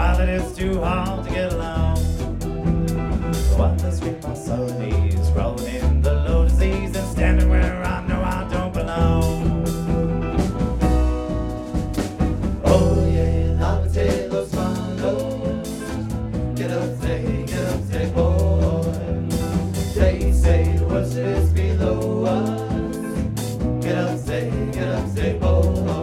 while that it's too hard to get along. So on the street, my soul knees, crawling in the low disease and standing where I know I don't belong. Oh yeah, I'll tell those follow. Get up, say, boy. They say the worst is below us. Get up, say, boy.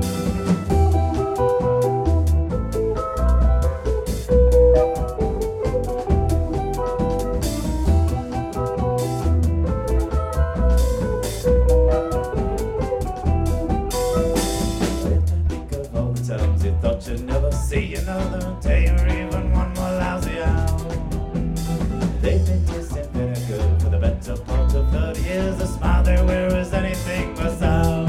You thought you'd never see another day or even one more lousy hour. They've been tasting vinegar for the better part of 30 years. The smile they wear is anything but sour.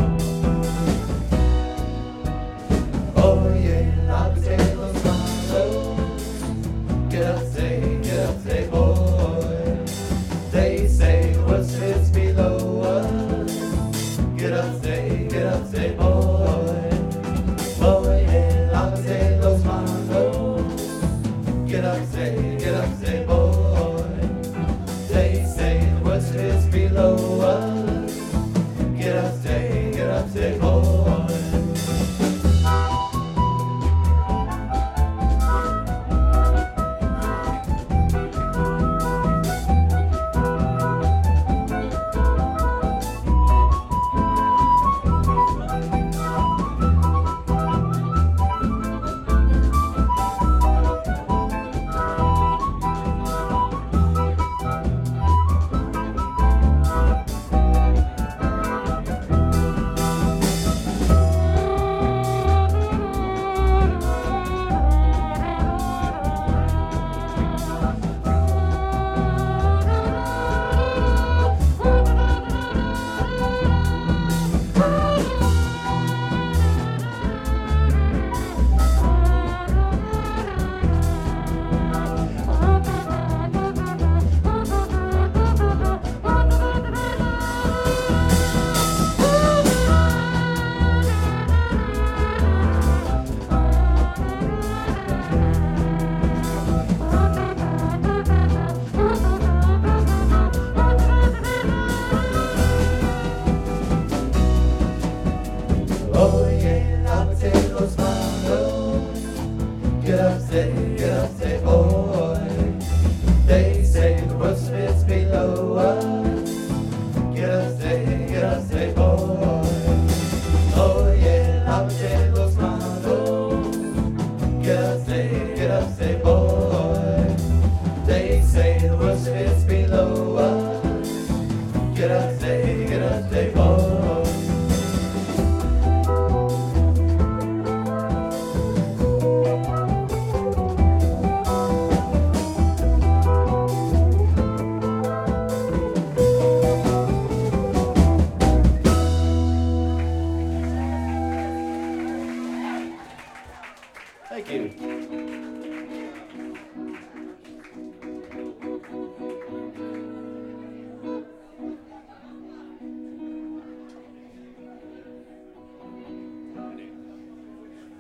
Oh yeah, I'll be table swallows. Get up, say, boy. They say the worst is below us. Get up, say, boy. Oh yeah, I'll say those mangoes. Get up, say, boy. They say the worst is below us. Get up, say, boy. Oh yeah, I'll take those mangoes. Get up, say, boy. They say the worst is below us. Get up, say, boy. Oh yeah, I'll take those mangoes. Get up, say, boy. They say the worst is below us. Get up, say, boy. Thank you.